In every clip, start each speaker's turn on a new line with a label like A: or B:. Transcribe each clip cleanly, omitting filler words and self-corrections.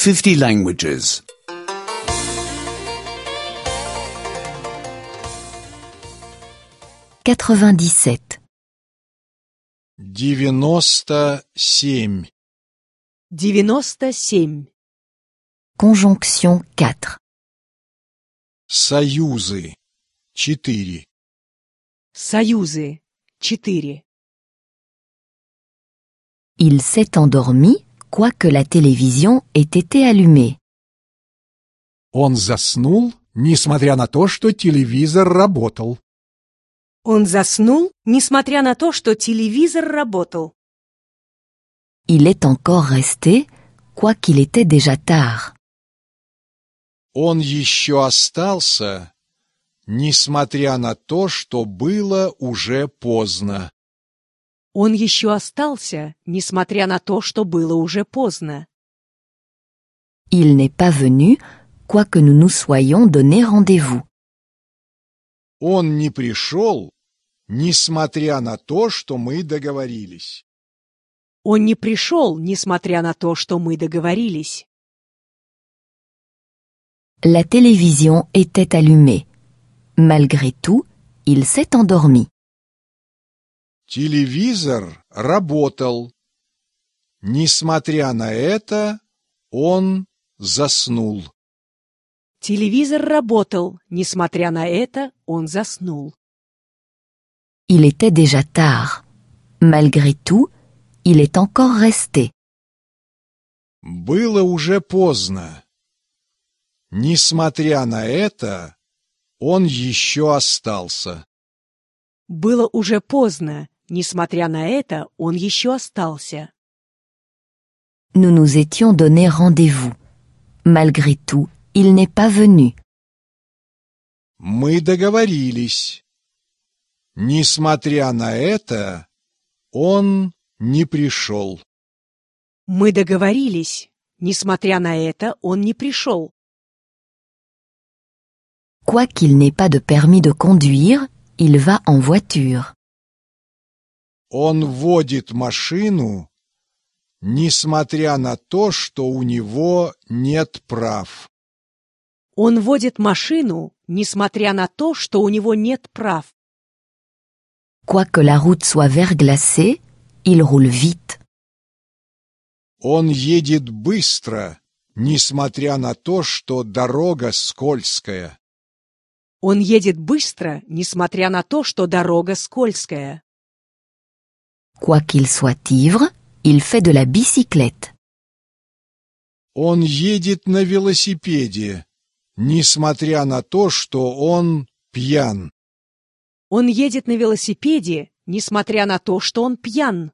A: 50 languages.
B: 97.
C: 97.
D: 97.
B: Conjonction 4.
C: Союзы. 4.
D: Союзы. 4.
B: Il s'est endormi, quoique la télévision ait été allumée.
C: Он заснул, несмотря на то, что телевизор работал.
D: Он заснул, несмотря на то, что телевизор работал.
B: Il est encore resté, quoiqu'il était déjà tard.
C: Он еще остался, несмотря на то, что было уже поздно.
D: Он еще остался, несмотря на то, что было уже поздно.
B: Il n'est pas venu, quoique nous nous soyons donné rendez-vous.
C: Он не пришел, несмотря на то, что мы договорились.
D: Он не пришел, несмотря на то, что мы договорились.
B: La télévision était allumée. Malgré tout, il s'est endormi.
C: Телевизор работал. Несмотря на это, он заснул.
D: Телевизор работал, несмотря на это, он заснул.
B: Il était déjà tard. Malgré tout, il est encore resté.
C: Было уже поздно. Несмотря на это, он еще остался.
D: Было уже поздно, несмотря на это, он еще остался.
B: Nous nous étions donné rendez-vous. Malgré tout, il n'est pas venu.
C: Мы договорились. Несмотря на это, он не пришел.
D: Мы договорились. Несмотря на это, он не пришел.
B: Quoiqu'il n'ait pas de permis de conduire, il va en voiture.
C: Он водит машину, несмотря на то, что у него нет прав.
D: Он водит машину, несмотря на то, что у него нет прав.
B: Quoique la route soit verglacée, il roule vite.
C: Он едет быстро, несмотря на то, что дорога скользкая.
D: Он едет быстро, несмотря на то, что дорога скользкая.
B: Quoiqu'il soit ivre, il fait de la bicyclette.
C: Он едет на велосипеде, несмотря на то, что он пьян.
D: Он едет на велосипеде, несмотря на то, что он пьян.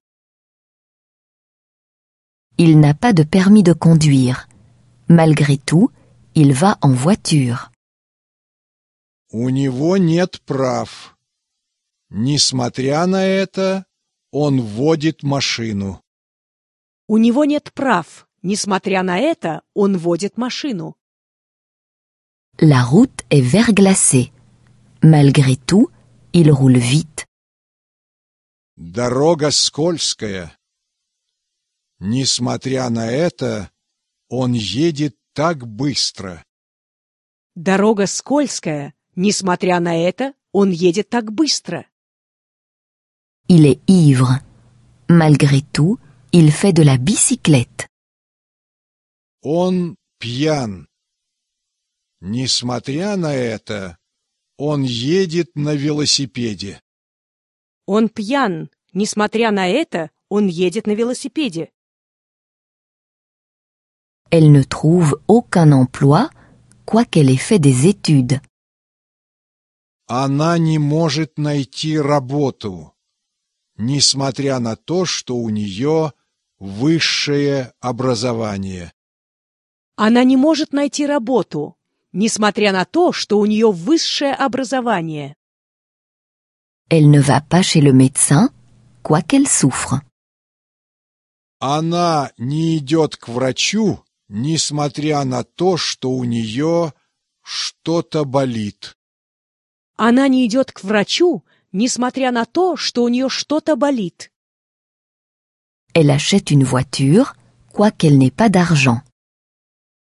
B: Il n'a pas de permis de conduire. Malgré tout, il va en voiture.
C: У него нет прав. Несмотря на это, он водит машину.
D: У него нет прав. Несмотря на это, он водит машину.
B: La route est verglacée. Malgré tout, il roule vite.
C: Дорога скользкая. Несмотря на это, он едет так быстро.
D: Дорога скользкая. Несмотря на это, он едет так быстро.
B: Il est ivre. Malgré tout, il fait de la bicyclette.
C: Он пьян. Несмотря на это, он едет на велосипеде.
D: Он пьян. Несмотря на это, он едет на велосипеде.
B: Elle ne trouve aucun emploi, quoiqu'elle ait fait des études.
C: Она не может найти работу, несмотря на то, что у нее высшее образование.
D: Она не может найти работу, несмотря на то, что у нее высшее образование.
B: Elle ne va pas chez le médecin, quoiqu'elle souffre.
C: Она не идет к врачу, несмотря на то, что у нее что-то болит.
D: Она не идет к врачу, несмотря на то, что у нее что-то болит.
B: Elle achète une voiture, quoiqu'elle n'ait pas d'argent.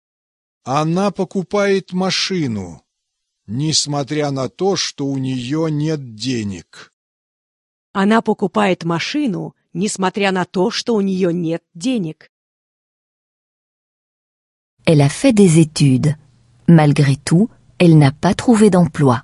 C: Она покупает машину, несмотря на то, что у нее нет денег.
D: Она покупает машину, несмотря на то, что у нее нет денег.
B: Elle a fait des études. Malgré tout, elle n'a pas trouvé d'emploi.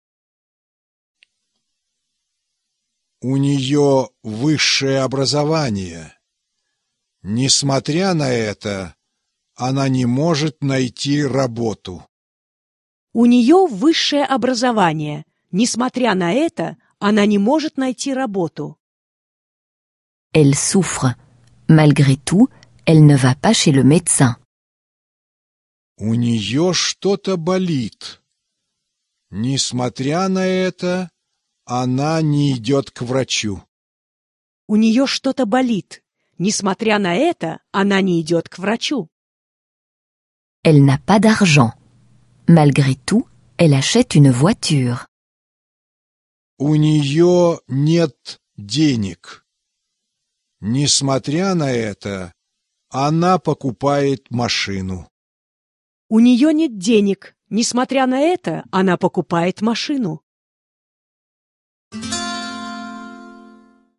C: У нее высшее образование. Несмотря на это, она не может найти работу.
D: У нее высшее образование. Несмотря на это, она не может найти работу.
B: Elle souffre. Malgré tout, elle ne va pas chez le médecin.
C: У нее что-то болит. Несмотря на это, она не идет к врачу.
D: У нее что-то болит. Несмотря на это, она не идет к врачу.
B: Elle n'a pas d'argent. Malgré tout, elle achète une voiture.
C: У нее нет денег. Несмотря на это, она покупает машину.
D: У нее нет денег. Несмотря на это, она покупает машину.